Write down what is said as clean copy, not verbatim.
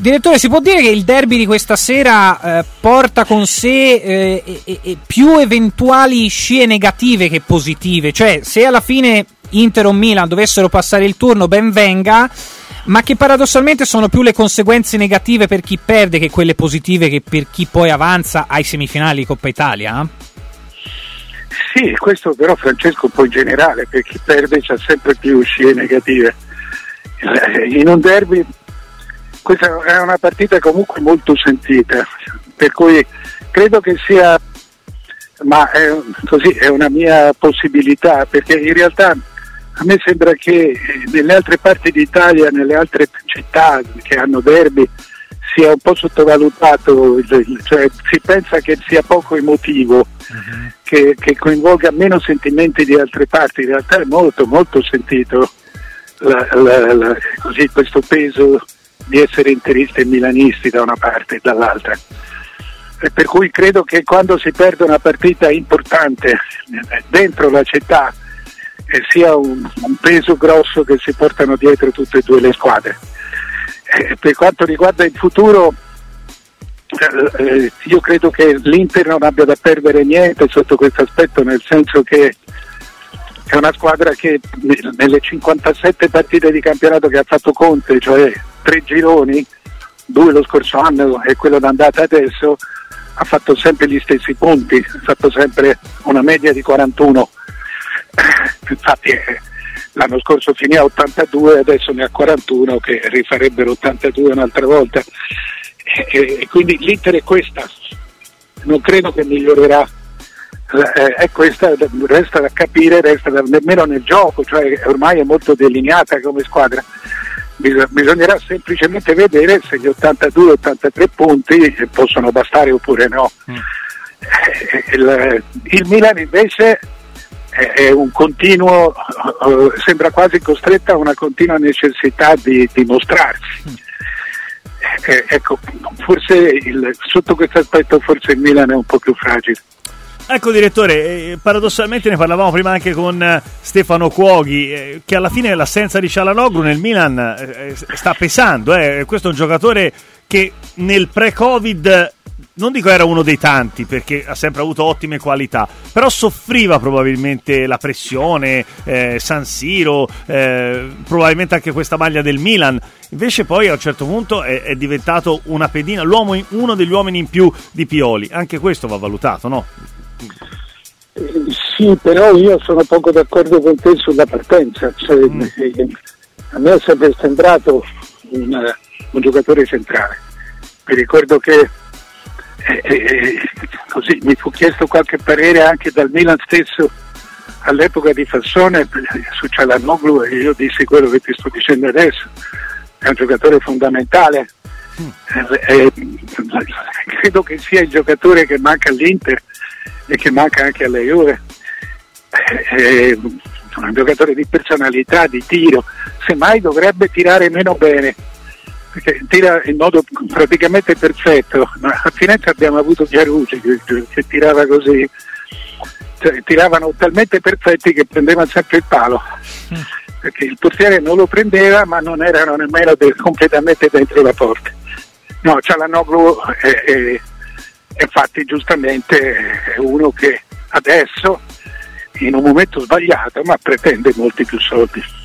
Direttore, si può dire che il derby di questa sera porta con sé più eventuali scie negative che positive? Cioè, se alla fine Inter o Milan dovessero passare il turno, ben venga, ma che paradossalmente sono più le conseguenze negative per chi perde che quelle positive che per chi poi avanza ai semifinali di Coppa Italia? Sì, questo però, Francesco, un po' in generale, per chi perde c'ha sempre più scie negative. In un derby questa è una partita comunque molto sentita, per cui credo che sia, ma così è una mia possibilità, perché in realtà a me sembra che nelle altre parti d'Italia, nelle altre città che hanno derby, sia un po' sottovalutato, cioè si pensa che sia poco emotivo, che coinvolga meno sentimenti di altre parti. In realtà è molto molto sentito così questo peso di essere interisti e milanisti da una parte e dall'altra, e per cui credo che quando si perde una partita importante dentro la città sia un peso grosso che si portano dietro tutte e due le squadre. Per quanto riguarda il futuro, io credo che l'Inter non abbia da perdere niente sotto questo aspetto, nel senso che è una squadra che nelle 57 partite di campionato che ha fatto Conte, cioè 3 gironi, 2 lo scorso anno e quello d'andata adesso, ha fatto sempre gli stessi punti, ha fatto sempre una media di 41. Infatti l'anno scorso finì a 82, adesso ne ha 41 che rifarebbero 82 un'altra volta, e quindi l'Inter è questa, non credo che migliorerà. È questa, resta da capire, nemmeno nel gioco, cioè ormai è molto delineata come squadra. Bisognerà semplicemente vedere se gli 82-83 punti possono bastare oppure no. Il Milan invece è un continuo, sembra quasi costretta a una continua necessità di dimostrarsi. Ecco, forse sotto questo aspetto forse il Milan è un po' più fragile. Ecco, direttore, paradossalmente ne parlavamo prima anche con Stefano Cuoghi, che alla fine l'assenza di Çalhanoğlu nel Milan sta pesando. Questo è un giocatore che nel pre-Covid, non dico era uno dei tanti perché ha sempre avuto ottime qualità, però soffriva probabilmente la pressione, San Siro, probabilmente anche questa maglia del Milan. Invece poi a un certo punto è diventato una pedina, uno degli uomini in più di Pioli. Anche questo va valutato, no? Sì, però io sono poco d'accordo con te sulla partenza, cioè, a me è sempre sembrato un giocatore centrale. Mi ricordo che così mi fu chiesto qualche parere anche dal Milan stesso all'epoca di Fassone su Çalhanoğlu, e io dissi quello che ti sto dicendo adesso, è un giocatore fondamentale. Credo che sia il giocatore che manca all'Inter e che manca anche alla Juve. È un giocatore di personalità, di tiro, semmai dovrebbe tirare meno bene, perché tira in modo praticamente perfetto, ma a Firenze abbiamo avuto Chiarucci che tirava così, cioè, tiravano talmente perfetti che prendevano sempre il palo, perché il portiere non lo prendeva ma non erano nemmeno completamente dentro la porta. No, Çalhanoğlu infatti giustamente è uno che adesso in un momento sbagliato ma pretende molti più soldi.